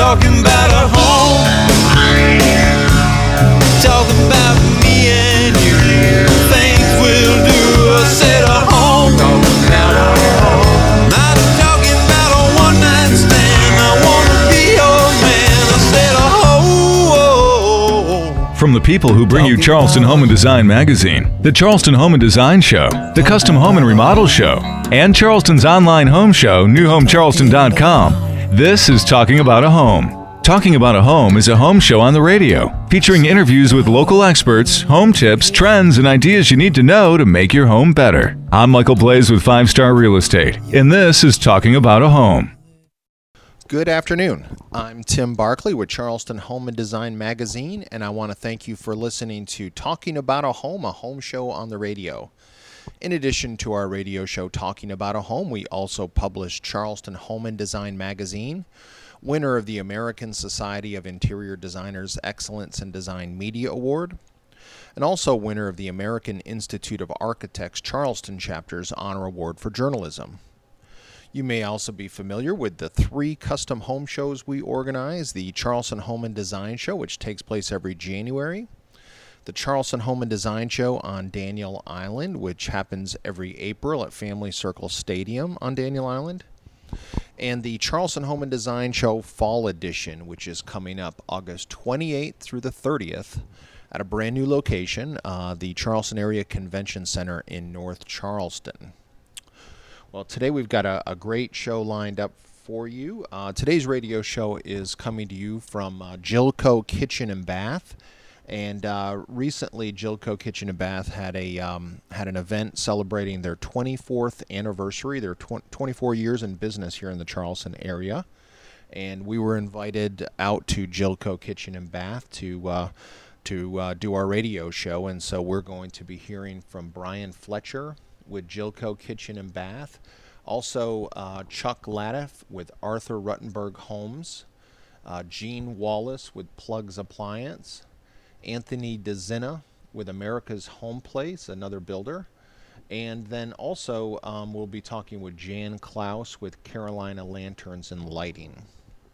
talking about a home. Talking about me and you. Things we'll do. I said a home. Talking about a home. Not talking about a one-night stand. I wanna be your man. I said a home. From the people who bring you Charleston Home and Design Magazine, the Charleston Home and Design Show, the Custom Home and Remodel Show, and Charleston's online home show, newhomecharleston.com. This is Talking About a Home. Talking About a Home is a home show on the radio, featuring interviews with local experts, home tips, trends, and ideas you need to know to make your home better. I'm Michael Blaze with 5 Star Real Estate, and this is Talking About a Home. Good afternoon. I'm Tim Barkley with Charleston Home and Design Magazine, and I want to thank you for listening to Talking About a home show on the radio. In addition to our radio show Talking About a Home, we also publish Charleston Home and Design Magazine, winner of the American Society of Interior Designers Excellence in Design Media Award, and also winner of the American Institute of Architects Charleston Chapter's Honor Award for Journalism. You may also be familiar with the 3 custom home shows we organize: the Charleston Home and Design Show, which takes place every January, the Charleston Home and Design Show on Daniel Island, which happens every April at Family Circle Stadium on Daniel Island, and the Charleston Home and Design Show Fall Edition, which is coming up August 28th through the 30th at a brand new location, the Charleston Area Convention Center in North Charleston. Well, today we've got a great show lined up for you. Today's radio show is coming to you from Jillco Kitchen and Bath. And recently, Jillco Kitchen and Bath had an event celebrating their 24th anniversary. They're 24 years in business here in the Charleston area, and we were invited out to Jillco Kitchen and Bath to do our radio show. And so we're going to be hearing from Brian Fletcher with Jillco Kitchen and Bath, also Chuck Latiff with Arthur Ruttenberg Homes, Gene Wallace with Plugs Appliance, Anthony DeZena with America's Home Place, another builder. And then also we'll be talking with Jan Klaus with Carolina Lanterns and Lighting.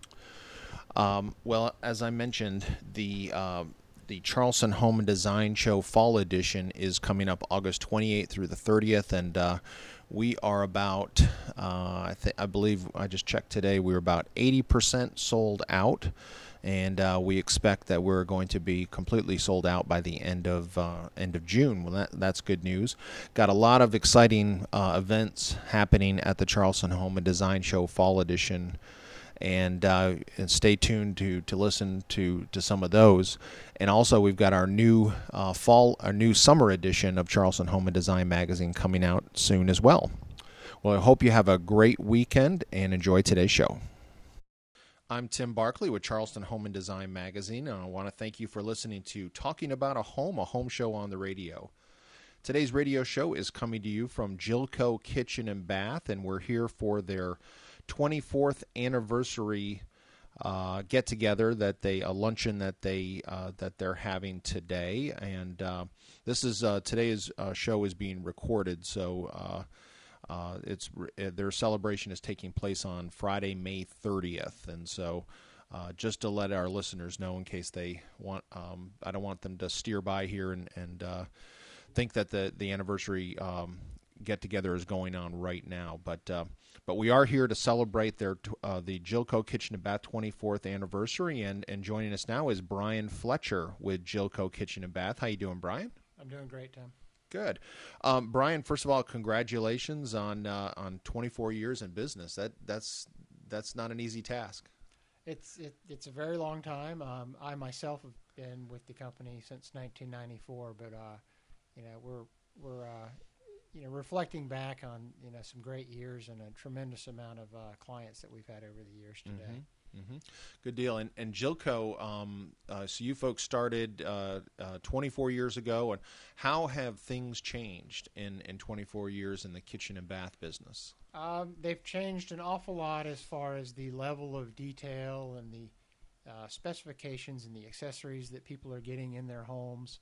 Well, as I mentioned, the Charleston Home and Design Show Fall Edition is coming up August 28th through the 30th, and we are about, I believe I just checked today, we were about 80% sold out. And we expect that we're going to be completely sold out by the end of June. Well, that's good news. Got a lot of exciting events happening at the Charleston Home and Design Show Fall Edition, and stay tuned to listen to some of those. And also, we've got our new summer edition of Charleston Home and Design Magazine coming out soon as well. Well, I hope you have a great weekend and enjoy today's show. I'm Tim Barkley with Charleston Home and Design Magazine, and I want to thank you for listening to Talking About a home show on the radio. Today's radio show is coming to you from Jillco Kitchen and Bath, and we're here for their 24th anniversary get-together a luncheon that they're having today. And today's show is being recorded, so their celebration is taking place on Friday, May 30th, and so just to let our listeners know in case they want, I don't want them to steer by here and think that the anniversary get together is going on right now, but we are here to celebrate the Jillco Kitchen and Bath 24th anniversary, and joining us now is Brian Fletcher with Jillco Kitchen and Bath. How you doing, Brian? I'm doing great, Tim. Good. Brian, first of all, congratulations on 24 years in business. That's not an easy task. It's a very long time. I myself have been with the company since 1994, but we're reflecting back on some great years and a tremendous amount of clients that we've had over the years today. Mm-hmm. Mm-hmm. Good deal. And Jillco, so you folks started 24 years ago, and how have things changed in 24 years in the kitchen and bath business? They've changed an awful lot as far as the level of detail and the specifications and the accessories that people are getting in their homes.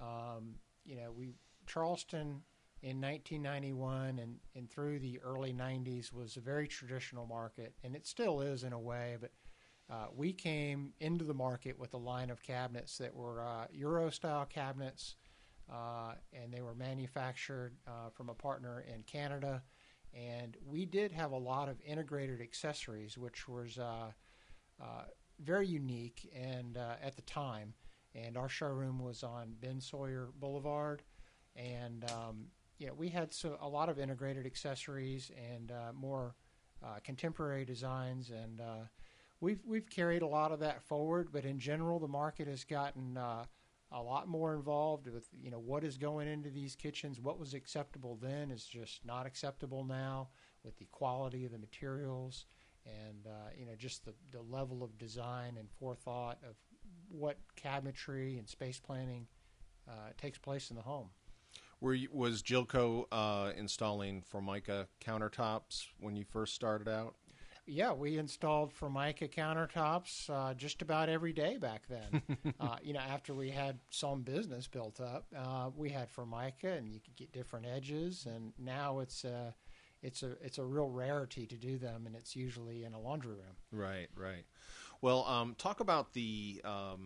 Charleston in 1991 and through the early 90s was a very traditional market, and it still is in a way, but we came into the market with a line of cabinets that were Euro-style cabinets, and they were manufactured from a partner in Canada. And we did have a lot of integrated accessories, which was very unique and at the time. And our showroom was on Ben Sawyer Boulevard, and we had a lot of integrated accessories and more contemporary designs, and we've carried a lot of that forward. But in general, the market has gotten a lot more involved with what is going into these kitchens. What was acceptable then is just not acceptable now, with the quality of the materials and just the level of design and forethought of what cabinetry and space planning takes place in the home. Was Jilco installing Formica countertops when you first started out? Yeah, we installed Formica countertops just about every day back then. After we had some business built up, we had Formica, and you could get different edges. And now it's a real rarity to do them, and it's usually in a laundry room. Right. Well, talk about the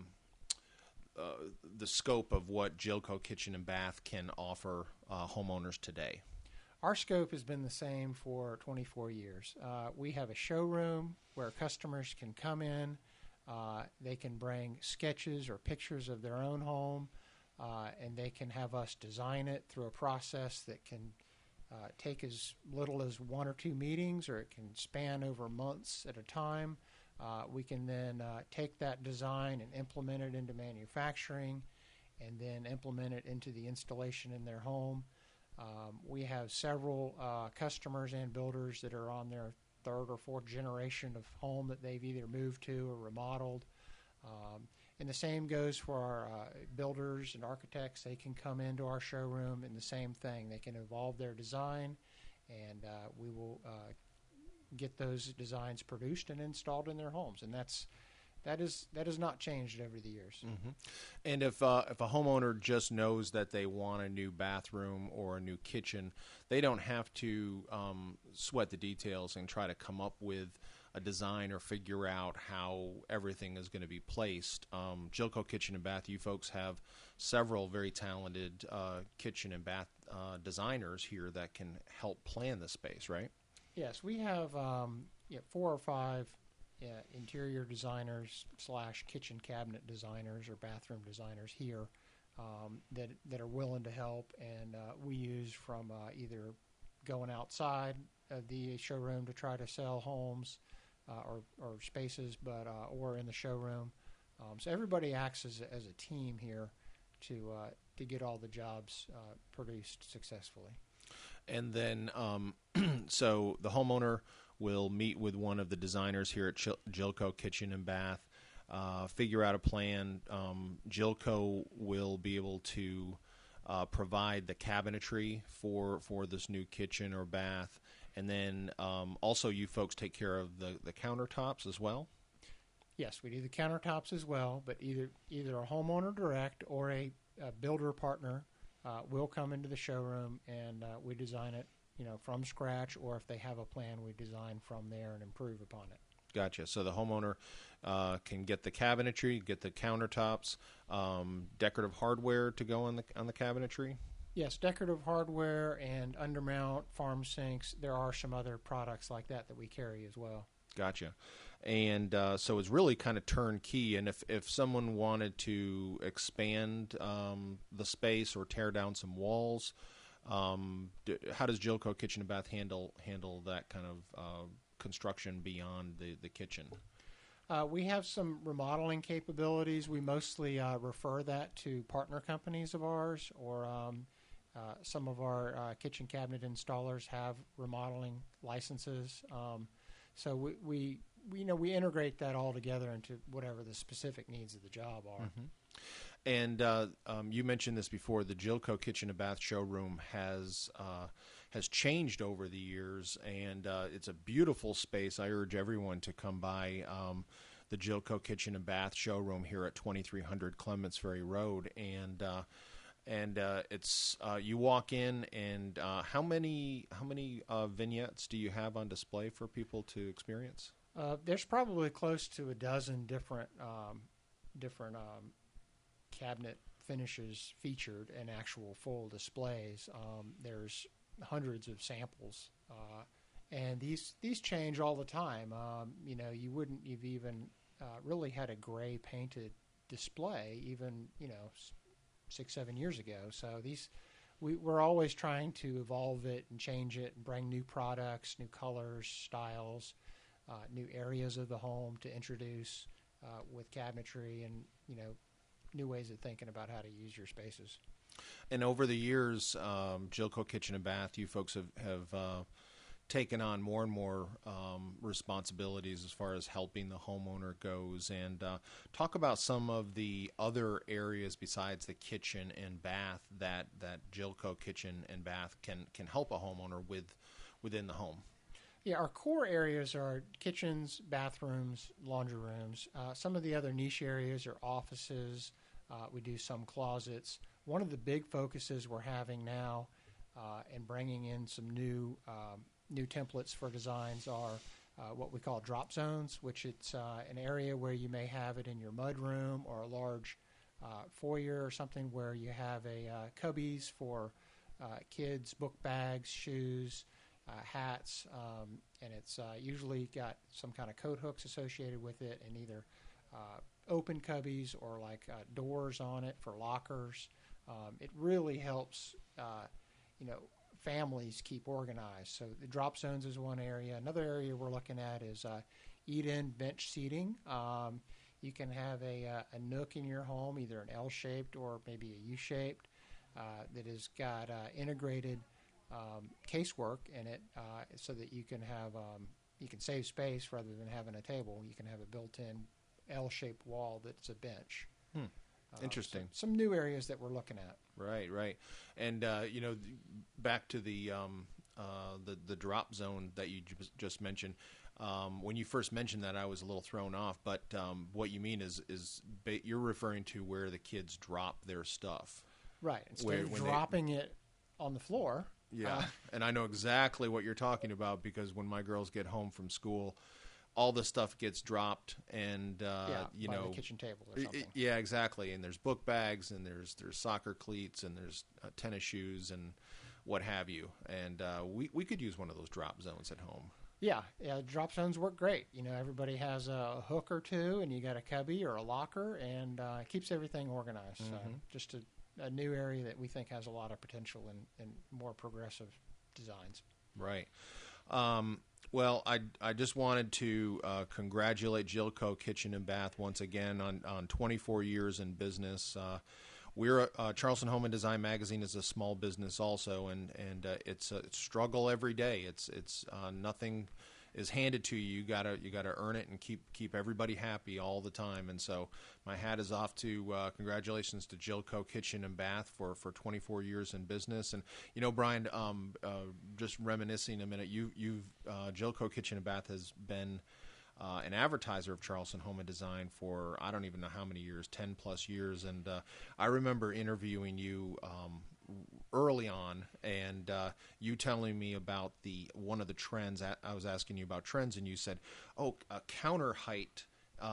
scope of what Jilco Kitchen and Bath can offer homeowners today. Our scope has been the same for 24 years. We have a showroom where customers can come in. They can bring sketches or pictures of their own home, and they can have us design it through a process that can take as little as 1 or 2 meetings, or it can span over months at a time. We can then take that design and implement it into manufacturing, and then implement it into the installation in their home. We have several customers and builders that are on their 3rd or 4th generation of home that they've either moved to or remodeled. And the same goes for our builders and architects. They can come into our showroom, and the same thing. They can evolve their design, and we will get those designs produced and installed in their homes. And that has not changed over the years. Mm-hmm. And if a homeowner just knows that they want a new bathroom or a new kitchen, they don't have to sweat the details and try to come up with a design or figure out how everything is going to be placed. Jilco Kitchen and Bath, you folks have several very talented kitchen and bath designers here that can help plan the space, right? Yes, we have 4 or 5 interior designers / kitchen cabinet designers or bathroom designers here that are willing to help, and we use from either going outside of the showroom to try to sell homes or spaces, but or in the showroom. So everybody acts as a team here to get all the jobs produced successfully. And then, so the homeowner will meet with one of the designers here at Jilco Kitchen and Bath, figure out a plan. Jilco will be able to provide the cabinetry for this new kitchen or bath, and then also you folks take care of the countertops as well? Yes, we do the countertops as well, but either a homeowner direct or a builder partner will come into the showroom, and we design it from scratch, or if they have a plan, we design from there and improve upon it. Gotcha. So the homeowner can get the cabinetry, get the countertops, decorative hardware to go on the cabinetry? Yes, decorative hardware and undermount farm sinks. There are some other products like that we carry as well. Gotcha. And so it's really kind of turnkey. And if someone wanted to expand the space or tear down some walls, how does Jilco Kitchen and Bath handle that kind of construction beyond the kitchen? We have some remodeling capabilities. We mostly refer that to partner companies of ours, or some of our kitchen cabinet installers have remodeling licenses. So we integrate that all together into whatever the specific needs of the job are. Mm-hmm. And you mentioned this before. The Jilco Kitchen and Bath showroom has changed over the years, and it's a beautiful space. I urge everyone to come by the Jilco Kitchen and Bath showroom here at 2300 Clements Ferry Road, and it's you walk in, and how many vignettes do you have on display for people to experience? There's probably close to a dozen different cabinet finishes featured in actual full displays. There's hundreds of samples, and these change all the time. You wouldn't have even really had a gray painted display even 6-7 years ago. So we're always trying to evolve it and change it and bring new products, new colors, styles, new areas of the home to introduce with cabinetry and new ways of thinking about how to use your spaces. And over the years, Jilco Kitchen and Bath, you folks have taken on more and more responsibilities as far as helping the homeowner goes. And talk about some of the other areas besides the kitchen and bath that Jilco Kitchen and Bath can help a homeowner within the home. Yeah, our core areas are kitchens, bathrooms, laundry rooms. Some of the other niche areas are offices. We do some closets. One of the big focuses we're having now and bringing in some new templates for designs are what we call drop zones, which it's an area where you may have it in your mud room or a large foyer or something where you have cubbies for kids, book bags, shoes, hats, and it's usually got some kind of coat hooks associated with it, and either open cubbies or like doors on it for lockers. It really helps, families keep organized. So the drop zones is one area. Another area we're looking at is eat-in bench seating. You can have a nook in your home, either an L-shaped or maybe a U-shaped, that has got integrated casework in it, so that you can have you can save space rather than having a table. You can have a built-in L-shaped wall that's a bench. Interesting. So some new areas that we're looking at. Right. And back to the drop zone that you just mentioned. When you first mentioned that, I was a little thrown off. But what you mean is you're referring to where the kids drop their stuff. Right. Instead of dropping it on the floor. Yeah, and I know exactly what you're talking about, because when my girls get home from school, all the stuff gets dropped, and by the kitchen table or something. Yeah, exactly. And there's book bags, and there's soccer cleats, and there's tennis shoes, and what have you. And we could use one of those drop zones at home. Yeah, drop zones work great. Everybody has a hook or two, and you got a cubby or a locker, and it keeps everything organized. Mm-hmm. Just a new area that we think has a lot of potential and more progressive designs. Right. Well, I just wanted to congratulate Jilco Kitchen and Bath once again on 24 years in business. We're Charleston Home and Design Magazine is a small business also, and it's a struggle every day. It's nothing is handed to you. You gotta earn it and keep everybody happy all the time. And so my hat is off to congratulations to Jilco Kitchen and Bath for 24 years in business. And Brian, just reminiscing a minute, you've Jilco Kitchen and Bath has been an advertiser of Charleston Home and Design for I don't even know how many years, 10 plus years. And I remember interviewing you early on, and you telling me about one of the trends. I was asking you about trends, and you said, counter height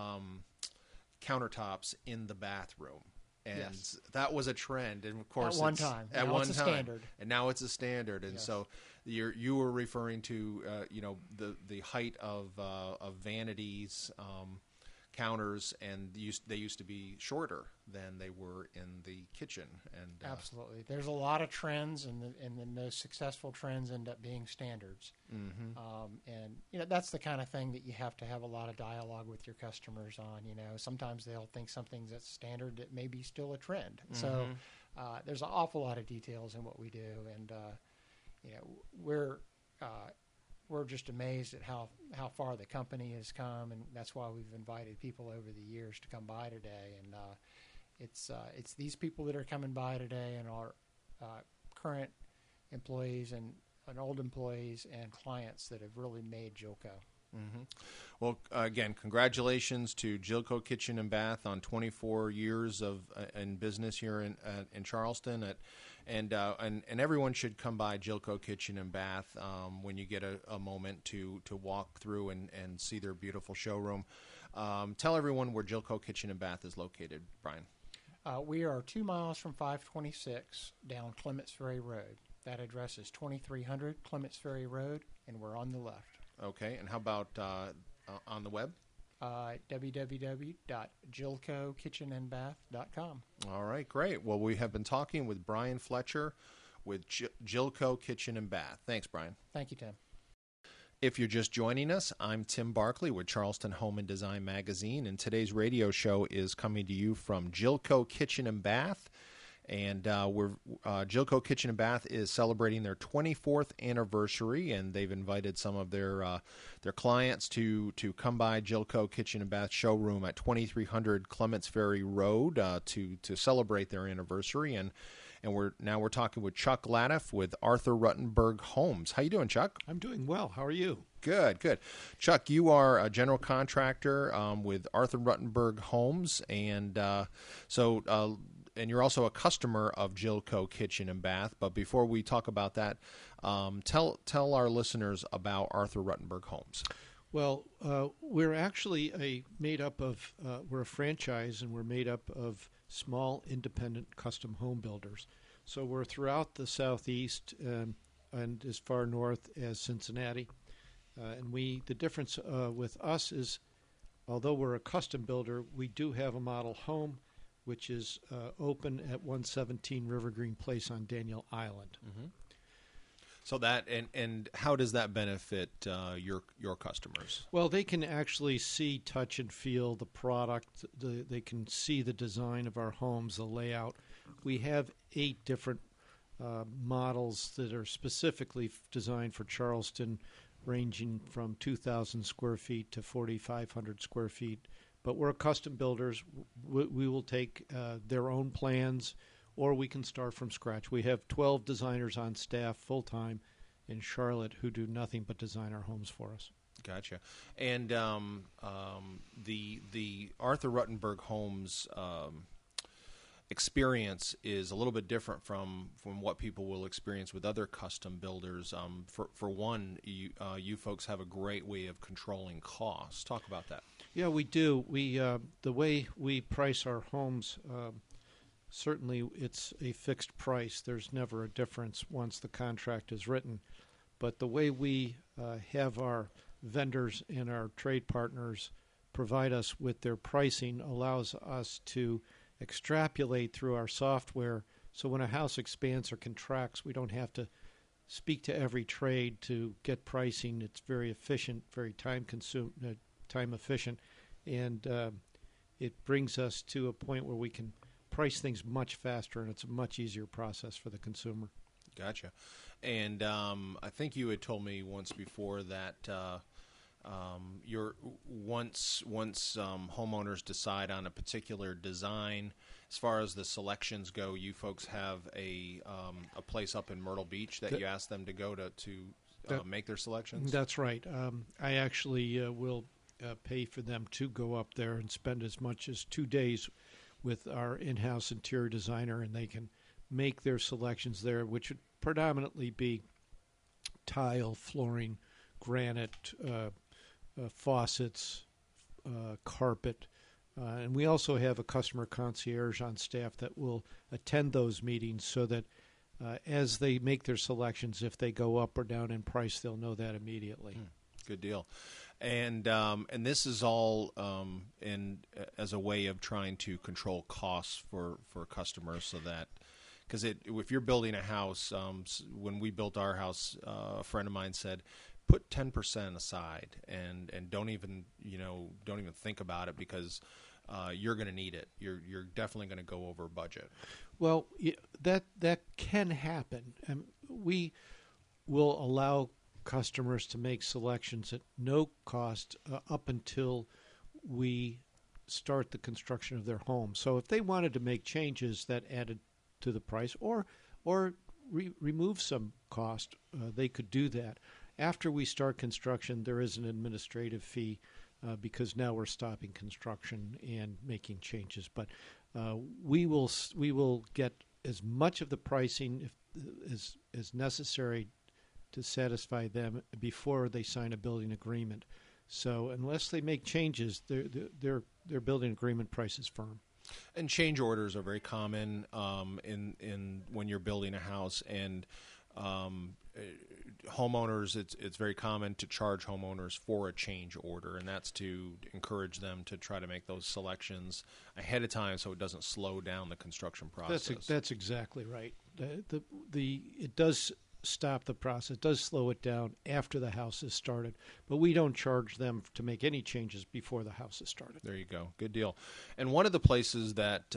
countertops in the bathroom. And yes. That was a trend, and of course, at one time, standard. And now it's a standard. And yes. So you were referring to the height of vanities, counters, and they used to be shorter than they were in the kitchen. And absolutely, there's a lot of trends, and the most successful trends end up being standards. Mm-hmm. And that's the kind of thing that you have to have a lot of dialogue with your customers on. Sometimes they'll think something's that's standard that may be still a trend. Mm-hmm. So there's an awful lot of details in what we do, and we're just amazed at how far the company has come, and that's why we've invited people over the years to come by today. And it's these people that are coming by today, and our current employees and old employees and clients that have really made Jilco. Mm-hmm. Well, again, congratulations to Jilco Kitchen and Bath on 24 years in business here in Charleston. And everyone should come by Jilco Kitchen and Bath when you get a moment to walk through and see their beautiful showroom. Tell everyone where Jilco Kitchen and Bath is located, Brian. We are 2 miles from 526 down Clements Ferry Road. That address is 2300 Clements Ferry Road, and we're on the left. Okay, and how about on the web? www.jilcokitchenandbath.com. All right, great. Well, we have been talking with Brian Fletcher with Jilco Kitchen and Bath. Thanks, Brian. Thank you, Tim. If you're just joining us, I'm Tim Barkley with Charleston Home and Design Magazine, and today's radio show is coming to you from Jilco Kitchen and Bath. And Jilco Kitchen and Bath is celebrating their 24th anniversary, and they've invited some of their clients to come by Jilco Kitchen and Bath showroom at 2300 Clements Ferry Road to celebrate their anniversary. And we're talking with Chuck Latiff with Arthur Ruttenberg Homes. How you doing, Chuck? I'm doing well. How are you? Good. Chuck, you are a general contractor with Arthur Ruttenberg Homes, and and you're also a customer of Jilco Kitchen and Bath. But before we talk about that, tell our listeners about Arthur Ruttenberg Homes. Well, we're actually we're a franchise, and we're made up of small independent custom home builders. So we're throughout the Southeast and as far north as Cincinnati. And the difference with us is, although we're a custom builder, we do have a model home, which is open at 117 River Green Place on Daniel Island. Mm-hmm. So that and how does that benefit your customers? Well, they can actually see, touch, and feel the product. They can see the design of our homes, the layout. We have 8 different models that are specifically designed for Charleston, ranging from 2,000 square feet to 4,500 square feet. But we're custom builders. We will take their own plans, or we can start from scratch. We have 12 designers on staff full-time in Charlotte who do nothing but design our homes for us. Gotcha. And the Arthur Ruttenberg Homes experience is a little bit different from what people will experience with other custom builders. For one, you folks have a great way of controlling costs. Talk about that. Yeah, we do. The way we price our homes, certainly it's a fixed price. There's never a difference once the contract is written. But the way we have our vendors and our trade partners provide us with their pricing allows us to extrapolate through our software. So when a house expands or contracts, we don't have to speak to every trade to get pricing. It's very efficient, very time efficient, and it brings us to a point where we can price things much faster, and it's a much easier process for the consumer. Gotcha. And I think you had told me once before that once homeowners decide on a particular design, as far as the selections go, you folks have a place up in Myrtle Beach that you ask them to go to make their selections. That's right. I actually will pay for them to go up there and spend as much as 2 days with our in-house interior designer, and they can make their selections there, which would predominantly be tile, flooring, granite, faucets, carpet. And we also have a customer concierge on staff that will attend those meetings so that as they make their selections, if they go up or down in price, they'll know that immediately. Good deal. And this is all as a way of trying to control costs for customers, so that because if you're building a house, when we built our house, a friend of mine said, put 10% aside and don't even think about it, because you're going to need it. You're definitely going to go over budget. Well, that can happen. We will allow customers to make selections at no cost up until we start the construction of their home. So if they wanted to make changes that added to the price or remove some cost, they could do that. After we start construction, there is an administrative fee because now we're stopping construction and making changes. But we will get as much of the pricing as necessary to satisfy them before they sign a building agreement. So unless they make changes, their building agreement price is firm. And change orders are very common in when you're building a house, and homeowners, it's very common to charge homeowners for a change order, and that's to encourage them to try to make those selections ahead of time so it doesn't slow down the construction process. That's exactly right. It does stop the process, does slow it down after the house is started, but we don't charge them to make any changes before the house is started. There you go. Good deal. And one of the places that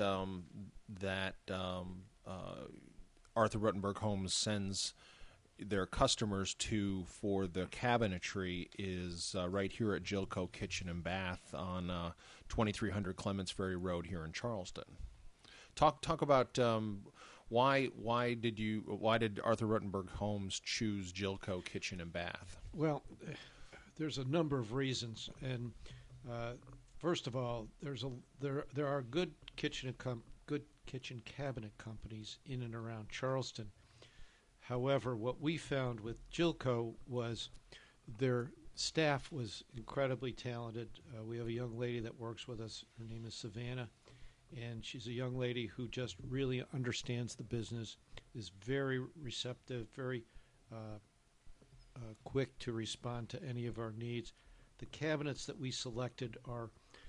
Arthur Rutenberg Homes sends their customers to for the cabinetry is right here at Jillco Kitchen and Bath on 2300 Clements Ferry Road here in Charleston. Talk about why did Arthur Rutenberg Homes choose Jillco Kitchen and Bath? Well, there's a number of reasons, and first of all, there are good kitchen cabinet companies in and around Charleston. However, what we found with Jillco was their staff was incredibly talented. We have a young lady that works with us. Her name is Savannah, and she's a young lady who just really understands the business, is very receptive, very quick to respond to any of our needs. The cabinets that we selected are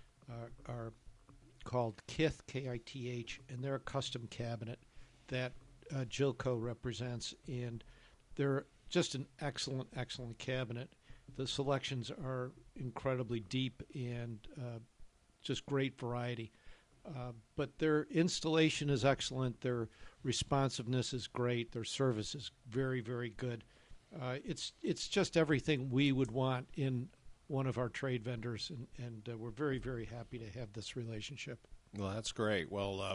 called Kith, K-I-T-H, and they're a custom cabinet that Jillco represents, and they're just an excellent, excellent cabinet. The selections are incredibly deep and just great variety. But their installation is excellent. Their responsiveness is great. Their service is very, very good. It's just everything we would want in one of our trade vendors, and we're very, very happy to have this relationship. Well, that's great. Well,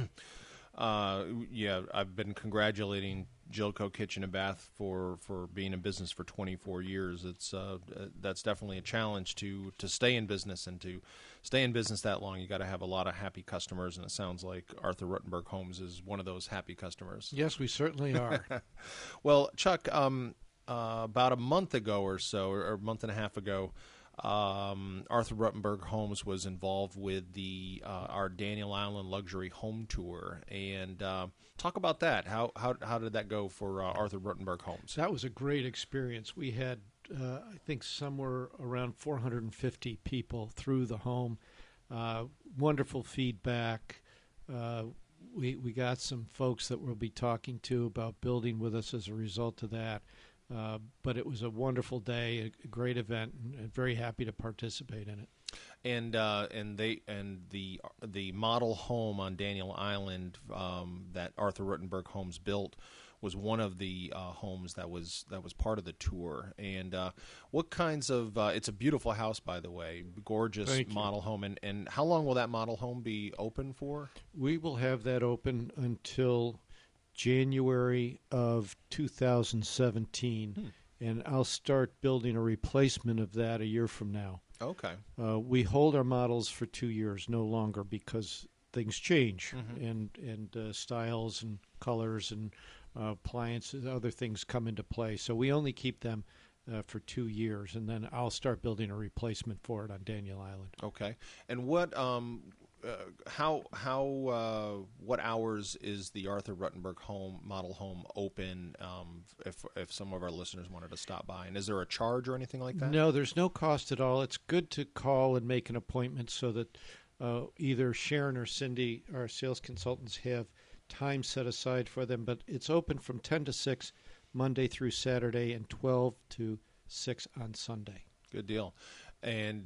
yeah, I've been congratulating Jillco Kitchen and Bath for being in business for 24 years. It's that's definitely a challenge to stay in business, and to stay in business that long, you got to have a lot of happy customers, and it sounds like Arthur Rutenberg Homes is one of those happy customers. Yes, we certainly are. Well, Chuck, about a month ago or so, or a month and a half ago, Arthur Rutenberg Homes was involved with our Daniel Island Luxury Home Tour, and talk about that. How did that go for Arthur Rutenberg Homes? That was a great experience. We had I think somewhere around 450 people through the home. Wonderful feedback. We got some folks that we'll be talking to about building with us as a result of that. But it was a wonderful day, a great event, and very happy to participate in it. And the model home on Daniel Island that Arthur Rutenberg Homes built was one of the homes that was part of the tour. And what kinds of it's a beautiful house, by the way, gorgeous model home. And how long will that model home be open for? We will have that open until January of 2017, and I'll start building a replacement of that a year from now. Okay. We hold our models for 2 years, no longer, because things change, and styles and colors and appliances, other things come into play. So we only keep them for 2 years, and then I'll start building a replacement for it on Daniel Island. Okay. And what what hours is the Arthur Rutenberg model home open if some of our listeners wanted to stop by? And is there a charge or anything like that? No, there's no cost at all. It's good to call and make an appointment so that either Sharon or Cindy, our sales consultants, have time set aside for them. But it's open from 10 to 6 Monday through Saturday and 12 to 6 on Sunday. Good deal. And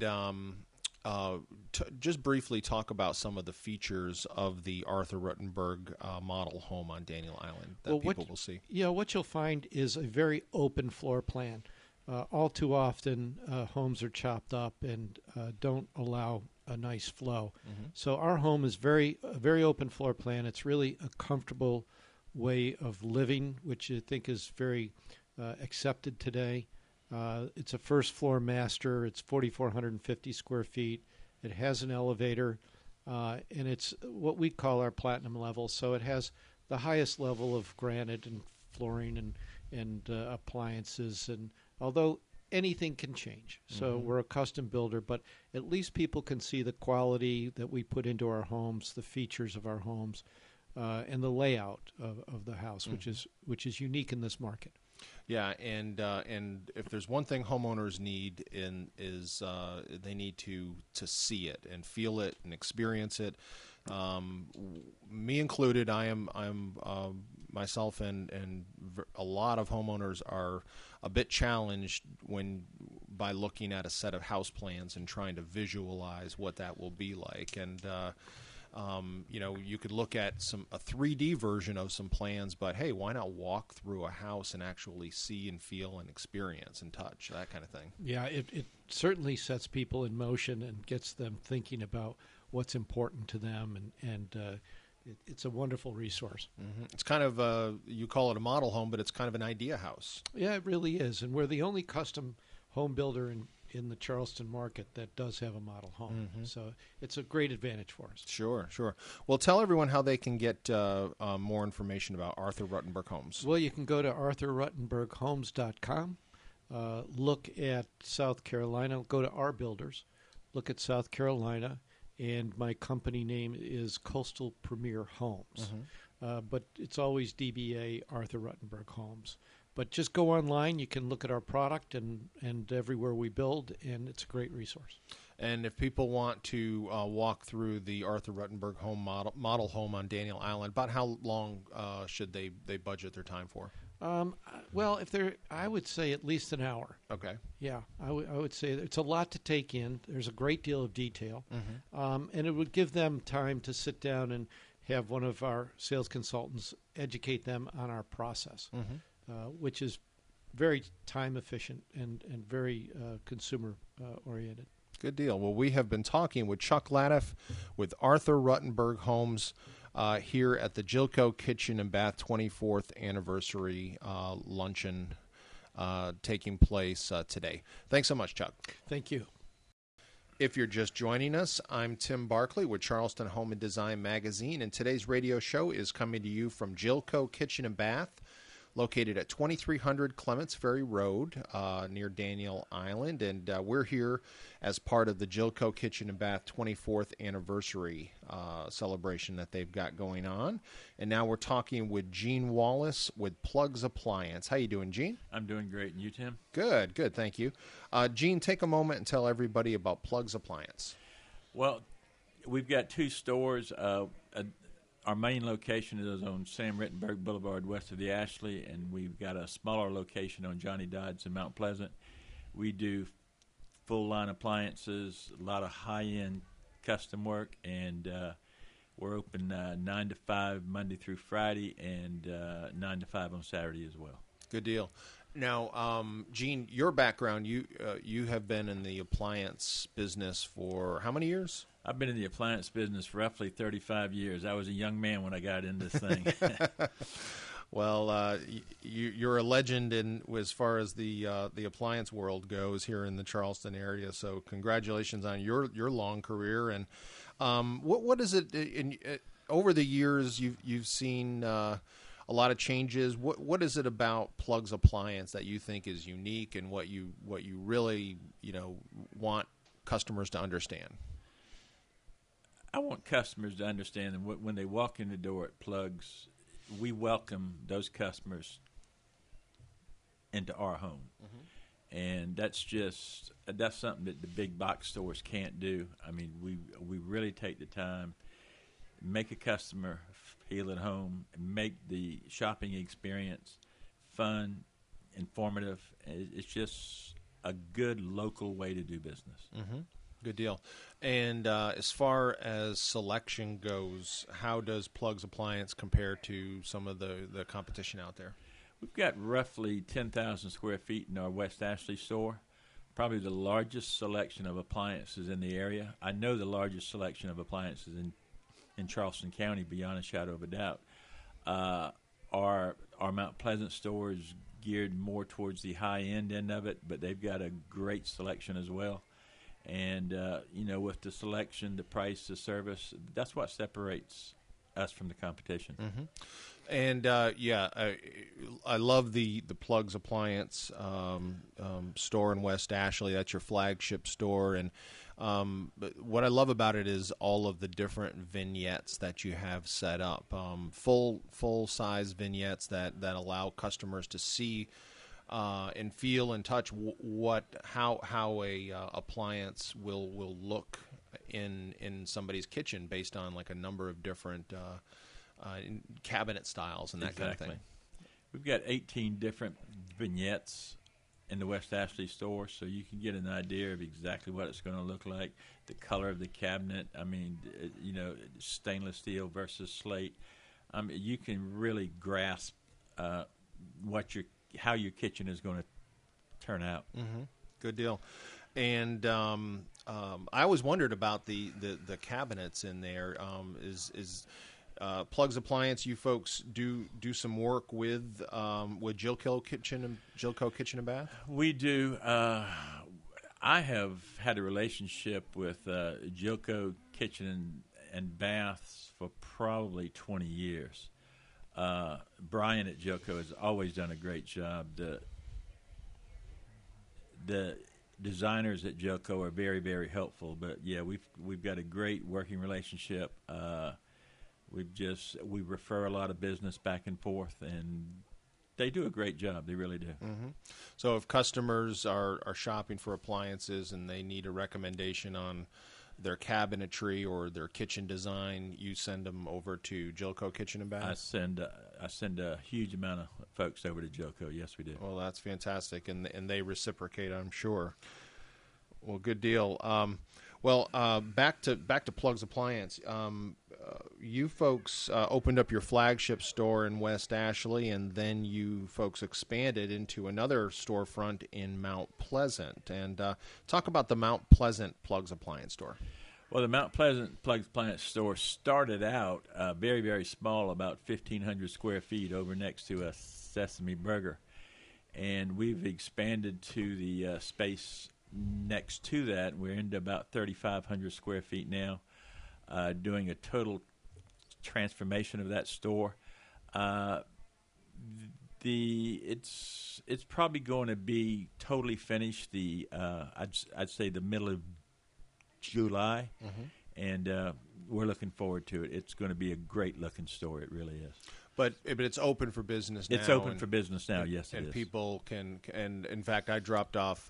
just briefly talk about some of the features of the Arthur Rutenberg model home on Daniel Island that people will see. Yeah, what you'll find is a very open floor plan. All too often, homes are chopped up and don't allow a nice flow. So our home is a very open floor plan. It's really a comfortable way of living, which I think is very accepted today. It's a first floor master. It's 4,450 square feet. It has an elevator, and it's what we call our platinum level. So it has the highest level of granite and flooring and appliances. And although anything can change, so we're a custom builder, but at least people can see the quality that we put into our homes, the features of our homes, and the layout of the house, which is unique in this market. Yeah, and if there's one thing homeowners need is they need to see it and feel it and experience it. Me included, I'm myself and a lot of homeowners are a bit challenged by looking at a set of house plans and trying to visualize what that will be like. And you could look at a 3D version of some plans, but hey, why not walk through a house and actually see and feel and experience and touch, that kind of thing? Yeah, it certainly sets people in motion and gets them thinking about what's important to them, and it's a wonderful resource. It's kind of, you call it a model home, but it's kind of an idea house. Yeah, it really is, and we're the only custom home builder in the Charleston market that does have a model home. So it's a great advantage for us. Sure. Well, tell everyone how they can get more information about Arthur Ruttenberg Homes. Well, you can go to arthurruttenberghomes.com, look at South Carolina, go to our builders, look at South Carolina, and my company name is Coastal Premier Homes. But it's always DBA Arthur Ruttenberg Homes. But just go online. You can look at our product and everywhere we build, and it's a great resource. And if people want to walk through the Arthur Ruttenberg home model home on Daniel Island, about how long should they budget their time for? Well, I would say at least an hour. Okay. Yeah, I would say it's a lot to take in. There's a great deal of detail, and it would give them time to sit down and have one of our sales consultants educate them on our process. Which is very time efficient and very consumer oriented. Good deal. Well, we have been talking with Chuck Latiff with Arthur Ruttenberg Homes here at the Jilco Kitchen and Bath 24th anniversary luncheon taking place today. Thanks so much, Chuck. Thank you. If you're just joining us, I'm Tim Barkley with Charleston Home and Design Magazine, and today's radio show is coming to you from Jilco Kitchen and Bath, located at 2300 Clements Ferry Road near Daniel Island. And we're here as part of the Jilco Kitchen and Bath 24th anniversary celebration that they've got going on. And now we're talking with Gene Wallace with Plugs Appliance. How you doing, Gene? I'm doing great. And you, Tim? Good, thank you. Gene, take a moment and tell everybody about Plugs Appliance. Well, we've got two stores. Our main location is on Sam Rittenberg Boulevard west of the Ashley, and we've got a smaller location on Johnny Dodds in Mount Pleasant. We do full-line appliances, a lot of high-end custom work, and we're open 9 to 5 Monday through Friday and 9 to 5 on Saturday as well. Good deal. Now, Gene, your background, you have been in the appliance business for how many years? I've been in the appliance business for roughly 35 years. I was a young man when I got in this thing. Well, you're a legend as far as the appliance world goes here in the Charleston area. So congratulations on your long career. And what is it over the years you've seen a lot of changes? What is it about Plugs Appliance that you think is unique, and what you really want customers to understand? I want customers to understand that when they walk in the door at Plugs, we welcome those customers into our home. And that's something that the big box stores can't do. I mean, we really take the time, make a customer feel at home, and make the shopping experience fun, informative. It's just a good local way to do business. Good deal. And as far as selection goes, how does Plugs Appliance compare to some of the competition out there? We've got roughly 10,000 square feet in our West Ashley store, probably the largest selection of appliances in the area. I know the largest selection of appliances in Charleston County, beyond a shadow of a doubt. Our Mount Pleasant store is geared more towards the high-end end of it, but they've got a great selection as well. And, with the selection, the price, the service, that's what separates us from the competition. And I love the Plugs Appliance store in West Ashley. That's your flagship store, and but what I love about it is all of the different vignettes that you have set up, full size vignettes that allow customers to see and feel and touch how a appliance will look in somebody's kitchen based on like a number of different cabinet styles and that kind of thing. We've got 18 different vignettes in the West Ashley store, so you can get an idea of exactly what it's going to look like, the color of the cabinet. I mean, stainless steel versus slate. You can really grasp how your kitchen is going to turn out. Good deal. And I always wondered about the cabinets in there. Is Plugs Appliance, you folks do some work with Jilco Kitchen and Bath? We do. I have had a relationship with Jilco Kitchen and Baths for probably 20 years. Brian at Jilco has always done a great job. The designers at Jilco are very, very helpful. But yeah, we've got a great working relationship. We refer a lot of business back and forth, and they do a great job. They really do. So if customers are shopping for appliances and they need a recommendation on their cabinetry or their kitchen design, you send them over to Jilco Kitchen and Bath? I send a huge amount of folks over to Jilco. Yes, we do. Well, that's fantastic, and they reciprocate, I'm sure. Well, good deal. Back to Plugs Appliance. You folks opened up your flagship store in West Ashley, and then you folks expanded into another storefront in Mount Pleasant. And talk about the Mount Pleasant Plugs Appliance store. Well, the Mount Pleasant Plugs Appliance store started out very, very small, about 1,500 square feet over next to a Sesame Burger. And we've expanded to the space next to that. We're into about 3,500 square feet now, doing a total transformation of that store. It's probably going to be totally finished. I'd say the middle of July, and we're looking forward to it. It's going to be a great looking store. It really is. But it's open for business now. It's open for business now. Yes, it is. And people can. And in fact, I dropped off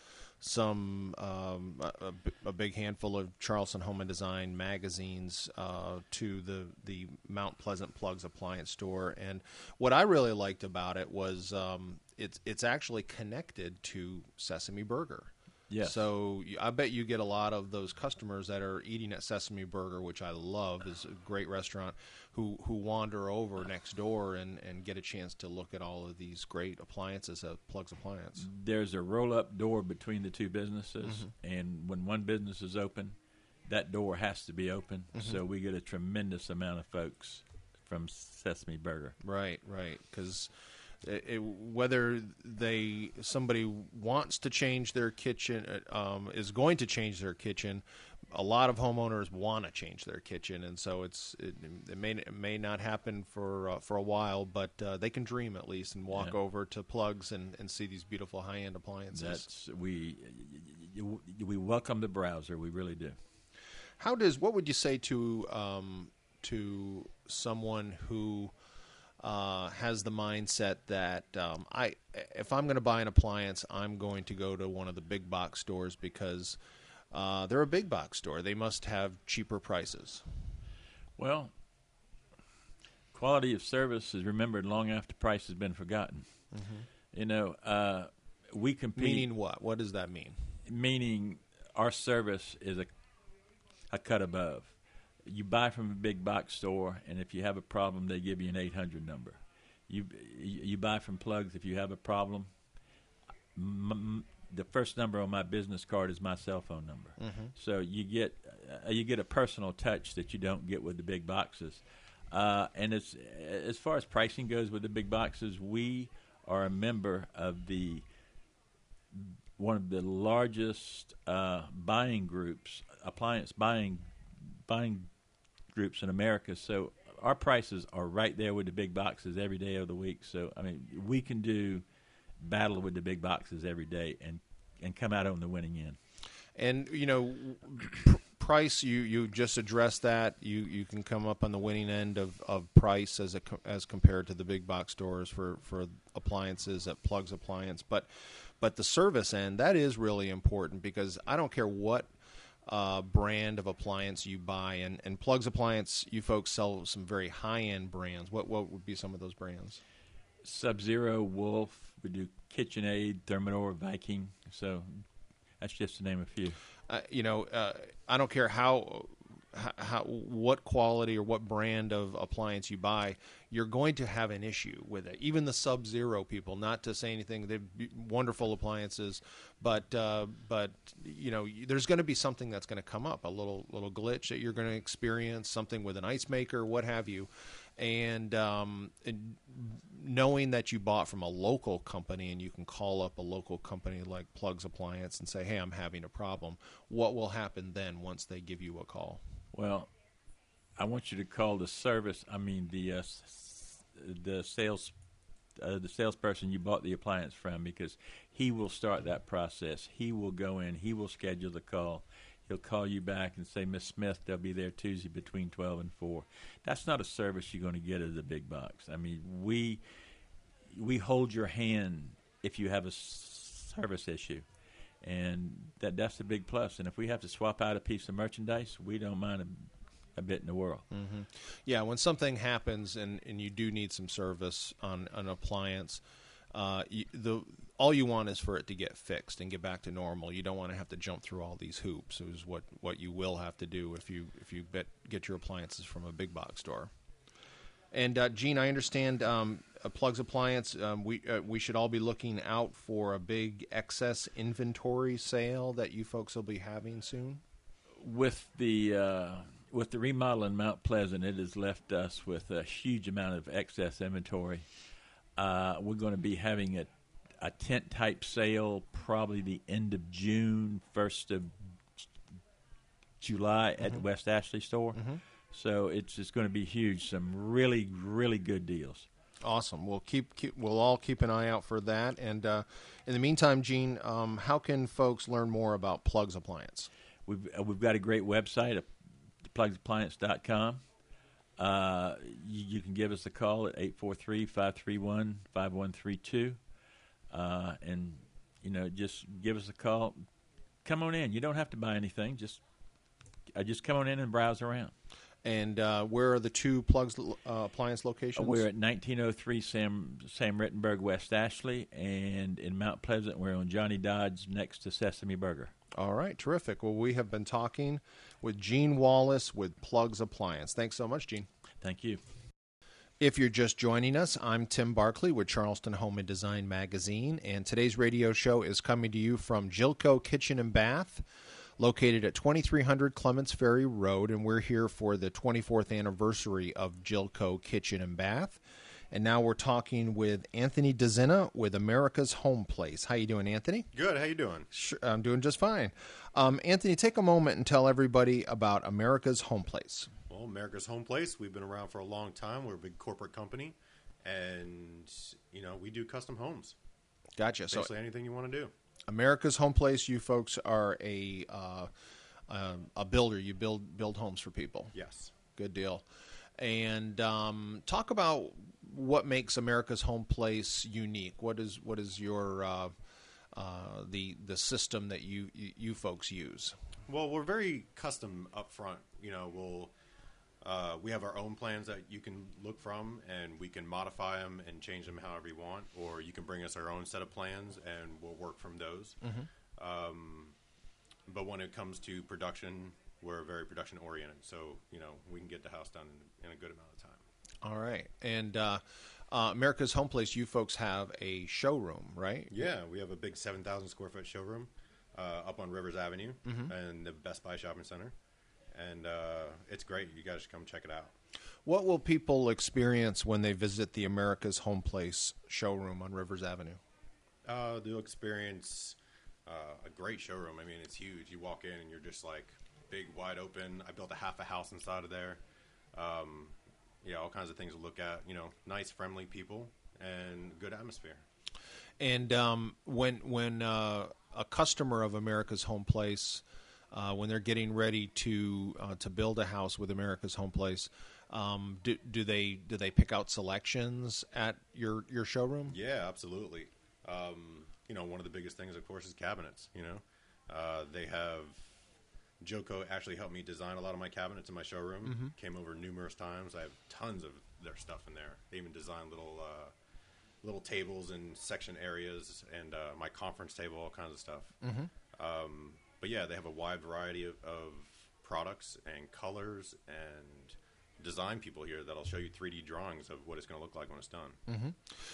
a big handful of Charleston Home and Design magazines to the Mount Pleasant Plugs Appliance store, and what I really liked about it was it's actually connected to Sesame Burger. Yes. So I bet you get a lot of those customers that are eating at Sesame Burger, which I love, is a great restaurant, who wander over next door and get a chance to look at all of these great appliances at Plugs Appliance. There's a roll-up door between the two businesses, and when one business is open, that door has to be open. So we get a tremendous amount of folks from Sesame Burger. Right, because whether somebody wants to change their kitchen, is going to change their kitchen, a lot of homeowners want to change their kitchen, and so it may not happen for a while, but they can dream at least and walk over to Plugs and see these beautiful high-end appliances. We welcome the browser. We really do. What would you say to someone who has the mindset that if I'm going to buy an appliance, I'm going to go to one of the big box stores because they're a big box store. They must have cheaper prices. Well, quality of service is remembered long after price has been forgotten. We compete. Meaning what? What does that mean? Meaning our service is a cut above. You buy from a big box store, and if you have a problem, they give you an 800 number. You buy from Plugs. If you have a problem, the first number on my business card is my cell phone number. So you get a personal touch that you don't get with the big boxes. And as far as pricing goes with the big boxes, we are a member of one of the largest buying groups, appliance buying groups in America. So our prices are right there with the big boxes every day of the week. So I mean, we can do battle with the big boxes every day and come out on the winning end. And price, you just addressed that. You can come up on the winning end of price as compared to the big box stores for appliances at Plugs Appliance. But the service end, that is really important, because I don't care what brand of appliance you buy, and Plugs Appliance, you folks sell some very high end brands. What would be some of those brands? Sub-Zero, Wolf. We do KitchenAid, Thermador, Viking. So that's just to name a few. I don't care what quality or what brand of appliance you buy, you're going to have an issue with it. Even the Sub-Zero people, not to say anything, they're wonderful appliances, but there's going to be something that's going to come up, a little glitch that you're going to experience, something with an ice maker, what have you. And knowing that you bought from a local company, and you can call up a local company like Plugs Appliance and say, hey, I'm having a problem, what will happen then once they give you a call? Well, I want you to call the service. I mean the salesperson you bought the appliance from, because he will start that process. He will go in. He will schedule the call. He'll call you back and say, Miss Smith, they'll be there Tuesday between 12 and 4. That's not a service you're going to get as a big box. I mean, we hold your hand if you have a service issue. And that's a big plus. And if we have to swap out a piece of merchandise, we don't mind a bit in the world. Mm-hmm. Yeah, when something happens and you do need some service on an appliance, all you want is for it to get fixed and get back to normal. You don't want to have to jump through all these hoops. It is what you will have to do if you get your appliances from a big box store. And Gene, I understand Plugs Appliance, we should all be looking out for a big excess inventory sale that you folks will be having soon. With the remodel in Mount Pleasant, it has left us with a huge amount of excess inventory. We're going to be having a tent-type sale probably the end of June, 1st of July at the West Ashley store. Mm-hmm. So it's just going to be huge. Some really, really good deals. Awesome. We'll all keep an eye out for that. And in the meantime, Gene, how can folks learn more about Plugs Appliance? We've got a great website at plugsappliance.com. You can give us a call at 843-531-5132. And just give us a call. Come on in. You don't have to buy anything. Just come on in and browse around. And where are the two Plugs Appliance locations? We're at 1903 Sam Rittenberg, West Ashley, and in Mount Pleasant, we're on Johnny Dodge next to Sesame Burger. All right, terrific. Well, we have been talking with Gene Wallace with Plugs Appliance. Thanks so much, Gene. Thank you. If you're just joining us, I'm Tim Barkley with Charleston Home and Design Magazine, and today's radio show is coming to you from Jilco Kitchen and Bath, located at 2300 Clements Ferry Road, and we're here for the 24th anniversary of Jilco Kitchen and Bath. And now we're talking with Anthony DeZena with America's Home Place. How you doing, Anthony? Good. How you doing? Sure, I'm doing just fine. Anthony, take a moment and tell everybody about America's Home Place. Well, America's Home Place, we've been around for a long time. We're a big corporate company, and we do custom homes. Gotcha. Basically, anything you want to do. America's Home Place, you folks are a builder. You build homes for people. Yes. Good deal. And talk about what makes America's Home Place unique. What is your the system that you folks use? Well, we're very custom up front. We have our own plans that you can look from, and we can modify them and change them however you want, or you can bring us our own set of plans, and we'll work from those. Mm-hmm. But when it comes to production, we're very production-oriented, so we can get the house done in a good amount of time. All right. And America's Home Place, you folks have a showroom, right? Yeah, we have a big 7,000-square-foot showroom up on Rivers Avenue and the Best Buy Shopping Center. And it's great. You guys should come check it out. What will people experience when they visit the America's Home Place showroom on Rivers Avenue? They'll experience a great showroom. I mean, it's huge. You walk in and you're just like big, wide open. I built a half a house inside of there. all kinds of things to look at. Nice, friendly people and good atmosphere. And when a customer of America's Home Place, when they're getting ready to build a house with America's Home Place, do they pick out selections at your showroom? Yeah, absolutely. One of the biggest things, of course, is cabinets. They have Jilco actually helped me design a lot of my cabinets in my showroom. Mm-hmm. Came over numerous times. I have tons of their stuff in there. They even designed little tables in section areas and my conference table, all kinds of stuff. Mm-hmm. But yeah, they have a wide variety of products and colors and design people here that'll show you 3D drawings of what it's going to look like when it's done. Mm-hmm.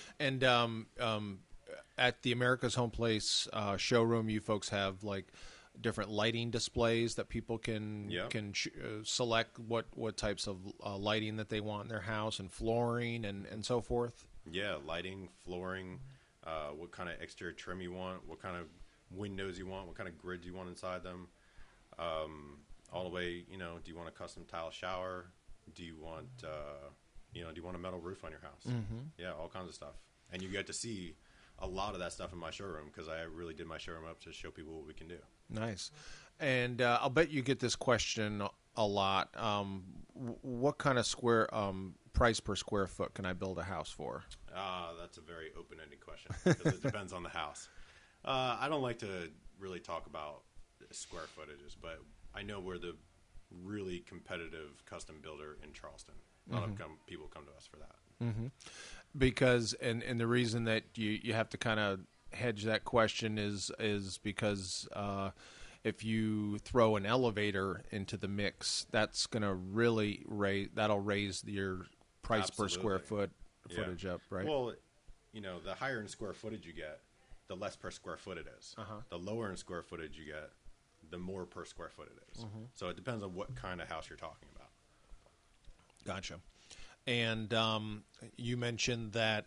And at the America's Home Place showroom, you folks have like different lighting displays that people can select what types of lighting that they want in their house, and flooring and so forth. Yeah, lighting, flooring, what kind of exterior trim you want, what kind of windows you want, what kind of grids you want inside them. All the way, do you want a custom tile shower? Do you want, do you want a metal roof on your house? Mm-hmm. Yeah, all kinds of stuff. And you get to see a lot of that stuff in my showroom because I really did my showroom up to show people what we can do. Nice. And I'll bet you get this question a lot. What kind of price per square foot can I build a house for? That's a very open-ended question because it depends on the house. I don't like to really talk about square footages, but I know we're the really competitive custom builder in Charleston. A lot of people come to us for that. Mm-hmm. Because and the reason that you have to kind of hedge that question is because if you throw an elevator into the mix, that's going to really raise your price per square footage up, right? Well, the higher in square footage you get, the less per square foot it is. Uh-huh. The lower in square footage you get, the more per square foot it is. Mm-hmm. So it depends on what kind of house you're talking about. Gotcha. And you mentioned that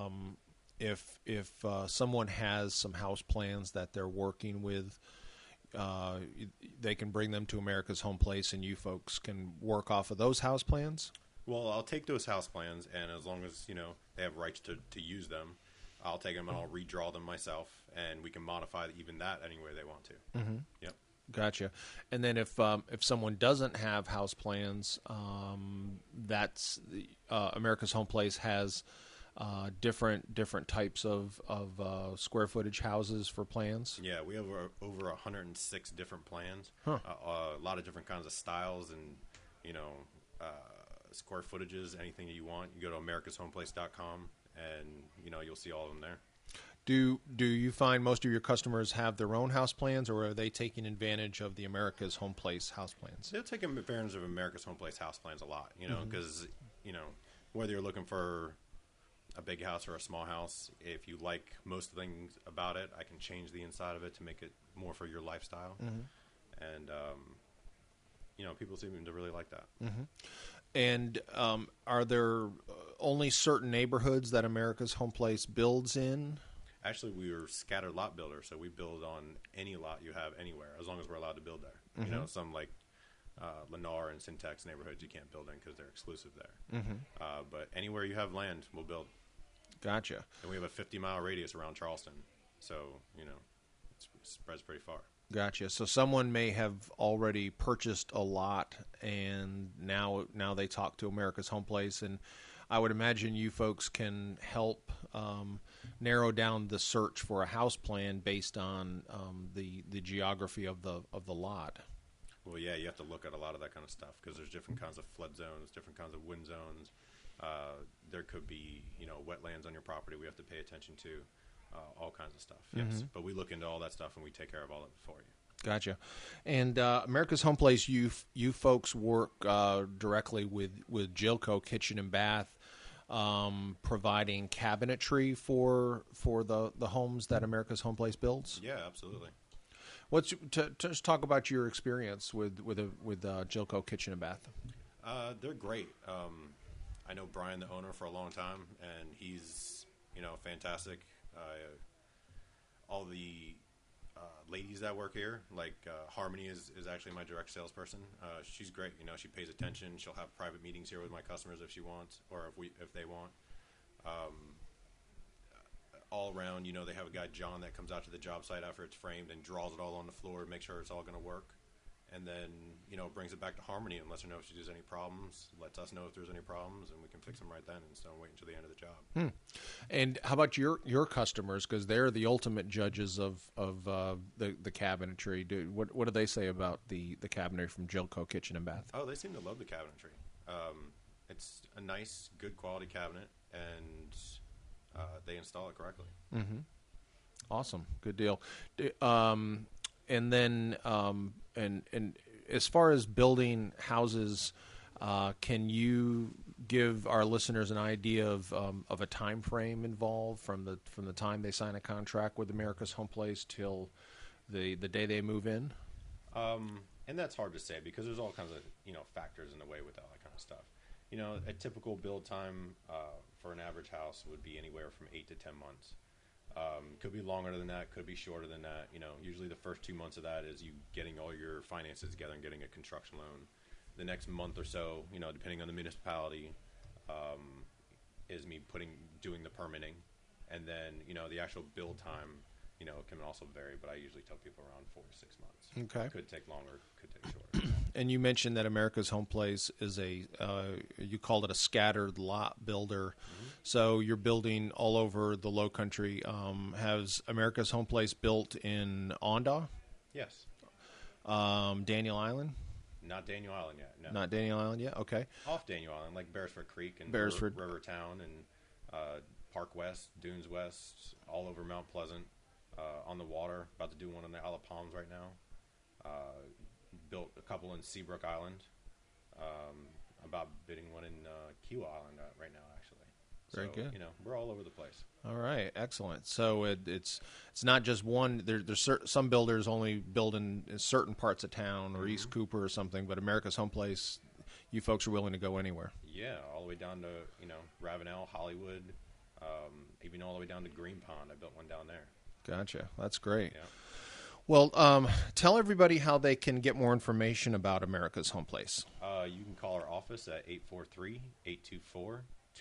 if someone has some house plans that they're working with, they can bring them to America's Home Place, and you folks can work off of those house plans? Well, I'll take those house plans, and as long as they have rights to use them, I'll take them and I'll redraw them myself, and we can modify even that any way they want to. Mm-hmm. Yep. Gotcha. And then if someone doesn't have house plans, that's America's Home Place has different types of square footage houses for plans. Yeah, we have over 106 different plans. Huh. A lot of different kinds of styles and square footages, anything that you want. You go to americashomeplace.com and you'll see all of them there. Do you find most of your customers have their own house plans, or are they taking advantage of the America's Home Place house plans? They're taking advantage of America's Home Place house plans a lot, because whether you're looking for a big house or a small house, if you like most of the things about it, I can change the inside of it to make it more for your lifestyle. Mm-hmm. And people seem to really like that. Mm-hmm. And are there only certain neighborhoods that America's Home Place builds in? Actually, we are scattered lot builders, so we build on any lot you have anywhere, as long as we're allowed to build there. Mm-hmm. Some like Lennar and Syntax neighborhoods you can't build in because they're exclusive there. Mm-hmm. But anywhere you have land, we'll build. Gotcha. And we have a 50-mile radius around Charleston, so it spreads pretty far. Gotcha. So someone may have already purchased a lot, and now they talk to America's Home Place, and I would imagine you folks can help narrow down the search for a house plan based on the geography of the lot. Well, yeah, you have to look at a lot of that kind of stuff because there's different kinds of flood zones, different kinds of wind zones. There could be wetlands on your property we have to pay attention to. All kinds of stuff, yes. Mm-hmm. But we look into all that stuff and we take care of all of it for you. Gotcha. And America's Home Place, you folks work directly with Jilco Kitchen and Bath, providing cabinetry for the homes that America's Home Place builds. Yeah, absolutely. Just talk about your experience with Jilco Kitchen and Bath. They're great. I know Brian, the owner, for a long time, and he's fantastic. All the ladies that work here. Like Harmony is actually my direct salesperson. She's great. You know, she pays attention. She'll have private meetings here with my customers if she wants, or if they want. All around, you know, they have a guy, John, that comes out to the job site after it's framed and draws it all on the floor, make sure it's all going to work. And then, you know, brings it back to Harmony and lets her know if she has any problems, lets us know if there's any problems, and we can fix them right then instead of waiting until the end of the job. And how about your customers? Because they're the ultimate judges of the cabinetry. What do they say about the cabinetry from Jilco Kitchen and Bath? Oh, they seem to love the cabinetry. It's a nice, good quality cabinet, and they install it correctly. Mm-hmm. Awesome, good deal. And then, and as far as building houses, can you give our listeners an idea of a time frame involved from the time they sign a contract with America's Home Place till the day they move in? And that's hard to say because there's all kinds of factors in the way with all that kind of stuff. You know, a typical build time for an average house would be anywhere from 8 to 10 months. Could be longer than that, could be shorter than that. You know, usually the first 2 months of that is you getting all your finances together and getting a construction loan. The next month or so, you know, depending on the municipality, is me doing the permitting. And then, you know, the actual build time, you know, can also vary, but I usually tell people around 4 to 6 months. Okay. Could take longer, could take shorter. And you mentioned that America's Home Place is you called it a scattered lot builder. Mm-hmm. So you're building all over the Low Country. Has America's Home Place built in Ondah? Yes. Daniel Island? Not Daniel Island yet, no. Not Daniel Island yet? Okay. Off Daniel Island, like Beresford Creek and Beresford. Rivertown and Park West, Dunes West, all over Mount Pleasant, on the water. About to do one on the Isle of Palms right now. Built a couple in Seabrook Island. About bidding one in Kiawah Island right now, actually. Very good. You know, we're all over the place. All right, excellent. So it's not just one. There's some builders only build in certain parts of town or East Cooper or something, but America's Home Place, you folks are willing to go anywhere. Yeah, all the way down to Ravenel, Hollywood, even all the way down to Green Pond. I built one down there. Gotcha. That's great. Yeah. Well, tell everybody how they can get more information about America's Home Place. You can call our office at 843-824-2174,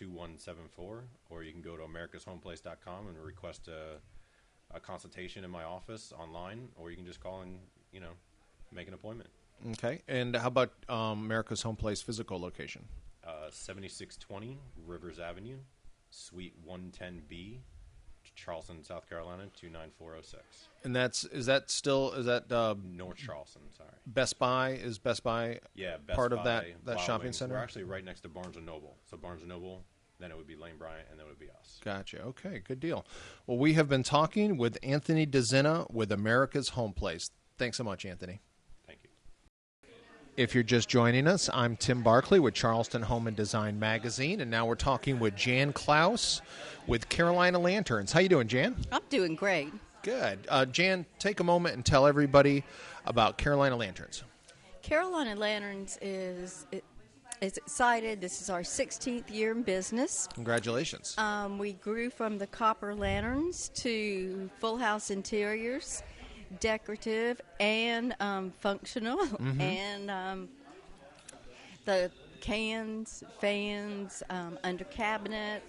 or you can go to americashomeplace.com and request a consultation in my office online, or you can just call and make an appointment. Okay. And how about America's Home Place physical location? 7620 Rivers Avenue, Suite 110B, Charleston, South Carolina, 29406. And is that North Charleston? Sorry. Best Buy Yeah, part Buy, of that Wild shopping Wings. center? We're actually right next to Barnes & Noble. So Barnes & Noble, then it would be Lane Bryant, and then it would be us. Gotcha. Okay, good deal. Well, we have been talking with Anthony DeZena with America's Home Place. Thanks so much, Anthony. Thank you. If you're just joining us, I'm Tim Barkley with Charleston Home and Design Magazine, and now we're talking with Jan Klaus with Carolina Lanterns. How you doing, Jan? I'm doing great. Good. Jan, take a moment and tell everybody about Carolina Lanterns. Carolina Lanterns is excited. This is our 16th year in business. Congratulations. We grew from the copper lanterns to full house interiors, decorative and functional, and the cans, fans, under cabinet,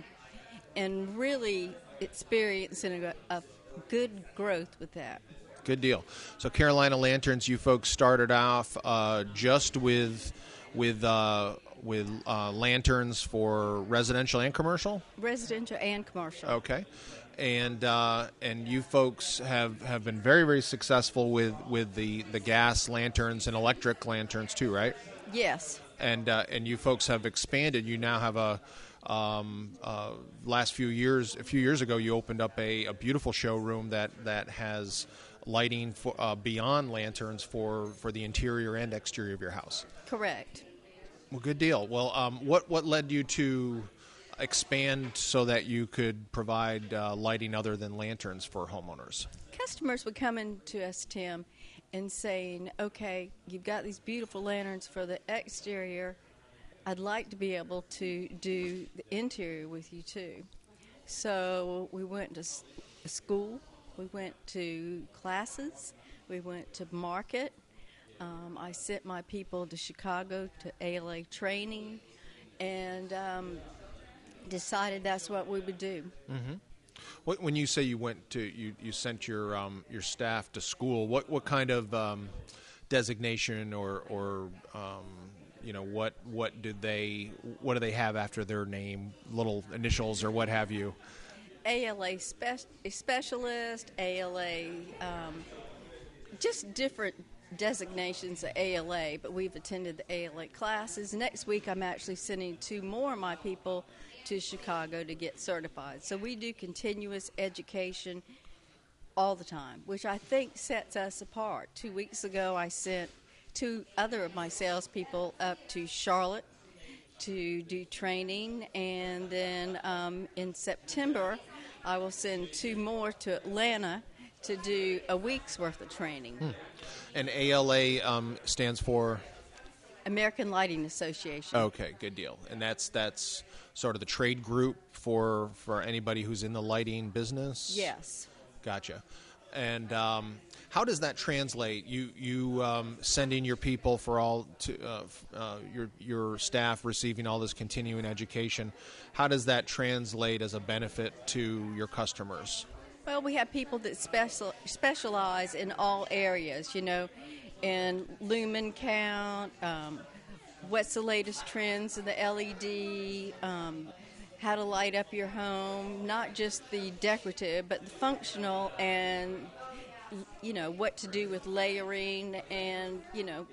and really experiencing a good growth with that. Good deal. So Carolina Lanterns, you folks started off just with lanterns for residential and commercial? Residential and commercial. Okay. And you folks have been very, very successful with the gas lanterns and electric lanterns too, right? Yes. And you folks have expanded. You now have a few years ago, you opened up a beautiful showroom that has lighting for, beyond lanterns for the interior and exterior of your house. Correct. Well, good deal. Well, what led you to expand so that you could provide lighting other than lanterns for homeowners? Customers would come into us, Tim, and saying, okay, you've got these beautiful lanterns for the exterior. I'd like to be able to do the interior with you too. So we went to school We went to classes. We went to market. I sent my people to Chicago to ALA training, and decided that's what we would do. When you say you went to you sent your staff to school, what kind of designation or what do they have after their name, little initials or what have you? ALA specialist, ALA, just different designations of ALA, but we've attended the ALA classes. Next week I'm actually sending 2 more of my people to Chicago to get certified. So we do continuous education all the time, which I think sets us apart. 2 weeks ago I sent 2 other of my salespeople up to Charlotte to do training, and then in September I will send 2 more to Atlanta to do a week's worth of training. And ALA stands for? American Lighting Association. Okay, good deal. And that's sort of the trade group for anybody who's in the lighting business? Yes. Gotcha. And how does that translate? You sending your people for all to your staff receiving all this continuing education. How does that translate as a benefit to your customers? Well, we have people that specialize in all areas, in lumen count, what's the latest trends in the LED, how to light up your home, not just the decorative, but the functional, and, what to do with layering, and,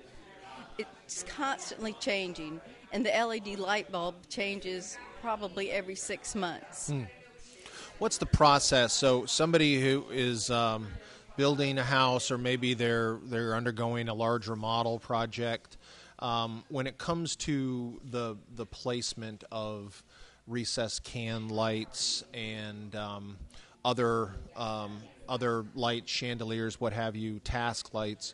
it's constantly changing. And the LED light bulb changes probably every 6 months. What's the process? So somebody who is building a house, or maybe they're undergoing a large remodel project, when it comes to the placement of recessed can lights and other light chandeliers, what have you, task lights,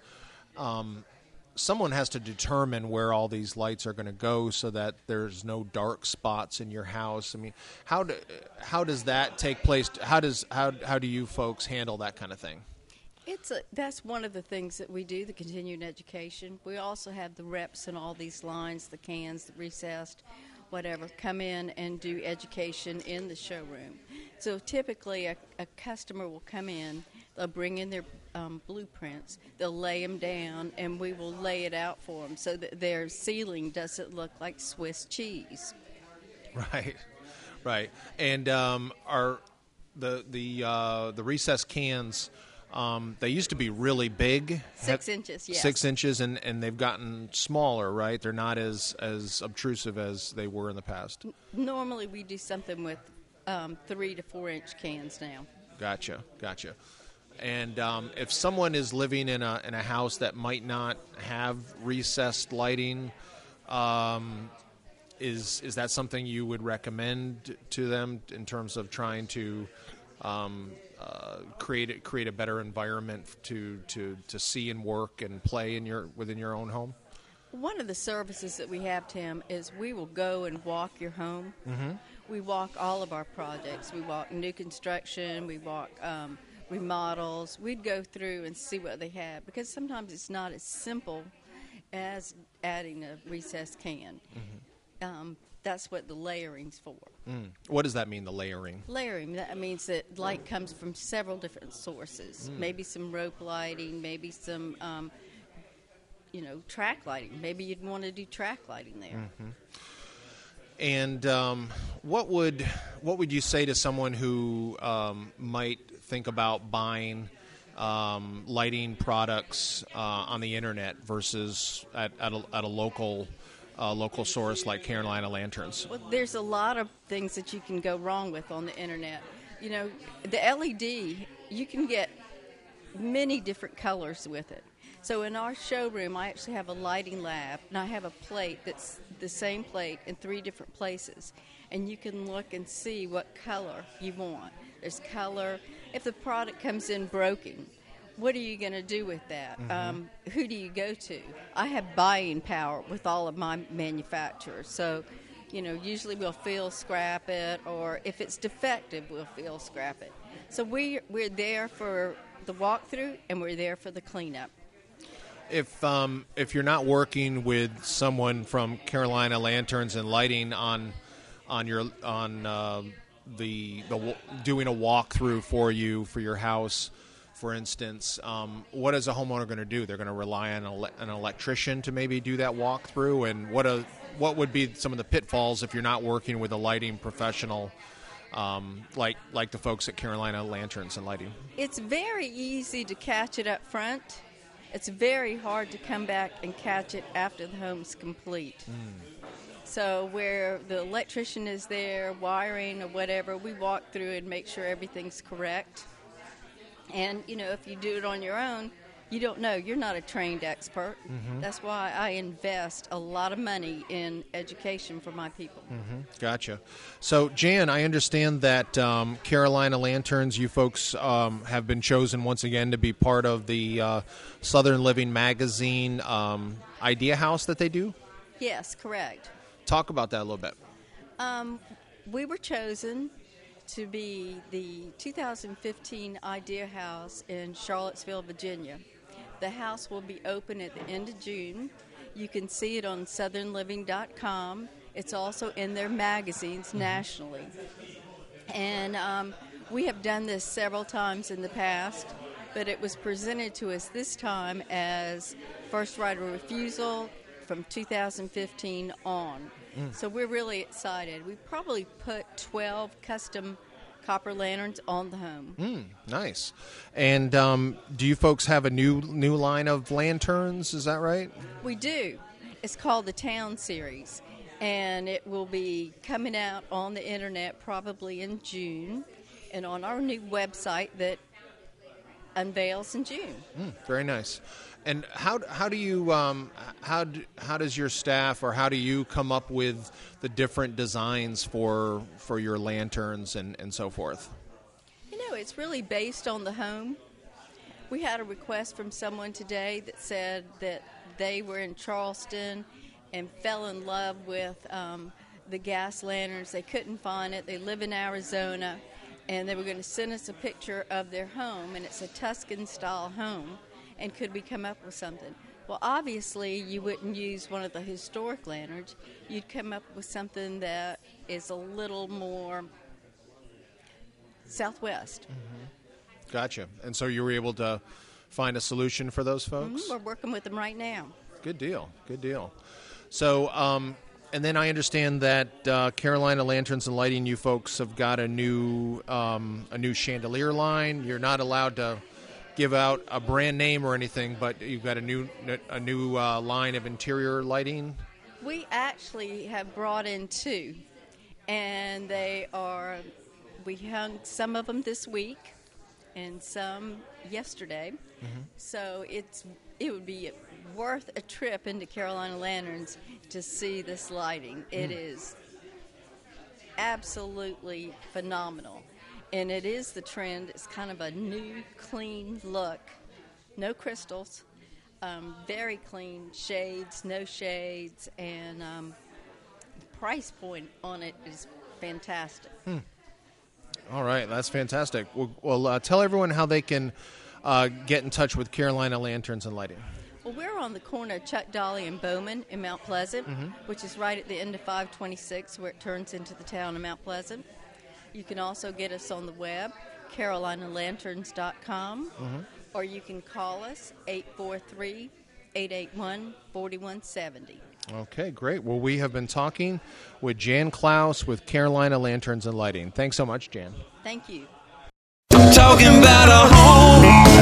someone has to determine where all these lights are going to go so that there's no dark spots in your house. I mean, how does that take place? How do you folks handle that kind of thing? That's one of the things that we do, the continuing education. We also have the reps in all these lines, the cans, the recessed, whatever, come in and do education in the showroom. So typically a customer will come in, they'll bring in their blueprints, they'll lay them down, and we will lay it out for them so that their ceiling doesn't look like Swiss cheese. Right. And are the recessed cans? They used to be really big. 6 inches, yes. 6 inches, and they've gotten smaller, right? They're not as obtrusive as they were in the past. Normally we do something with 3 to 4 inch cans now. Gotcha. And if someone is living in a house that might not have recessed lighting, is that something you would recommend to them in terms of trying to create a better environment to see and work and play within your own home? One of the services that we have, Tim, is we will go and walk your home. Mm-hmm. We walk all of our projects. We walk new construction. We walk remodels. We'd go through and see what they have, because sometimes it's not as simple as adding a recessed can. Mm-hmm. That's what the layering's for. What does that mean, the layering? Layering, that means that light comes from several different sources. Maybe some rope lighting, maybe some, track lighting. Maybe you'd want to do track lighting there. Mm-hmm. And what would you say to someone who might think about buying lighting products on the internet versus at a local source like Carolina Lanterns? Well, there's a lot of things that you can go wrong with on the internet. The LED, you can get many different colors with it. So in our showroom, I actually have a lighting lab, and I have a plate that's the same plate in 3 different places. And you can look and see what color you want. There's color. If the product comes in broken, what are you going to do with that? Mm-hmm. Who do you go to? I have buying power with all of my manufacturers. So, usually we'll field scrap it, or if it's defective, we'll field scrap it. So we're there for the walkthrough, and we're there for the cleanup. If you're not working with someone from Carolina Lanterns and Lighting on doing a walkthrough for you for your house, for instance, what is a homeowner going to do? They're going to rely on an electrician to maybe do that walkthrough, and what would be some of the pitfalls if you're not working with a lighting professional, like the folks at Carolina Lanterns and Lighting? It's very easy to catch it up front. It's very hard to come back and catch it after the home's complete. So where the electrician is there, wiring or whatever, we walk through and make sure everything's correct. And, if you do it on your own, you don't know. You're not a trained expert. That's why I invest a lot of money in education for my people. Gotcha. So, Jan, I understand that Carolina Lanterns, you folks have been chosen once again to be part of the Southern Living Magazine Idea House that they do? Yes, correct. Talk about that a little bit. We were chosen to be the 2015 Idea House in Charlottesville, Virginia. The house will be open at the end of June. You can see it on southernliving.com. It's also in their magazines nationally. And we have done this several times in the past, but it was presented to us this time as first right of refusal from 2015 on. So we're really excited. We probably put 12 custom copper lanterns on the home. Nice. And do you folks have a new line of lanterns? Is that right? We do. It's called the Town Series, and it will be coming out on the internet probably in June, and on our new website that unveils in June. Very nice. And how do you how does your staff, or how do you come up with the different designs for your lanterns and so forth? It's really based on the home. We had a request from someone today that said that they were in Charleston and fell in love with the gas lanterns. They couldn't find it. They live in Arizona, and they were going to send us a picture of their home, and it's a Tuscan-style home. And could we come up with something? Well, obviously, you wouldn't use one of the historic lanterns. You'd come up with something that is a little more Southwest. Gotcha. And so you were able to find a solution for those folks? We're working with them right now. Good deal. So, and then I understand that Carolina Lanterns and Lighting, you folks have got a new chandelier line. You're not allowed to give out a brand name or anything, but you've got a new line of interior lighting. We actually have brought in two, and we hung some of them this week and some yesterday. So it would be worth a trip into Carolina Lanterns to see this lighting. It is absolutely phenomenal. And it is the trend. It's kind of a new, clean look. No crystals. Very clean. Shades, no shades. And the price point on it is fantastic. All right. That's fantastic. Well, tell everyone how they can get in touch with Carolina Lanterns and Lighting. Well, we're on the corner of Chuck Dolly and Bowman in Mount Pleasant, which is right at the end of 526 where it turns into the town of Mount Pleasant. You can also get us on the web, carolinalanterns.com, or you can call us, 843-881-4170. Okay, great. Well, we have been talking with Jan Klaus with Carolina Lanterns and Lighting. Thanks so much, Jan. Thank you. Talking about a home,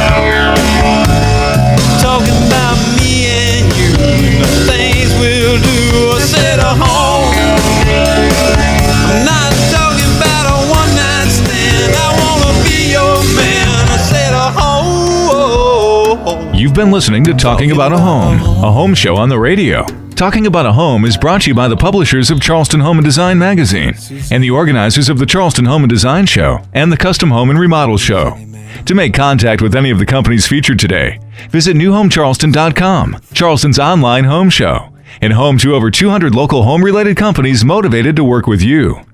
talking about me and you, the things we'll do. I said a home, I'm not talking about a one-night stand. I want to be your man. I said a home. You've been listening to Talking About a home show on the radio. Talking About a Home is brought to you by the publishers of Charleston Home and Design magazine and the organizers of the Charleston Home and Design Show and the Custom Home and Remodel Show. To make contact with any of the companies featured today, visit newhomecharleston.com, Charleston's online home show, and home to over 200 local home-related companies motivated to work with you.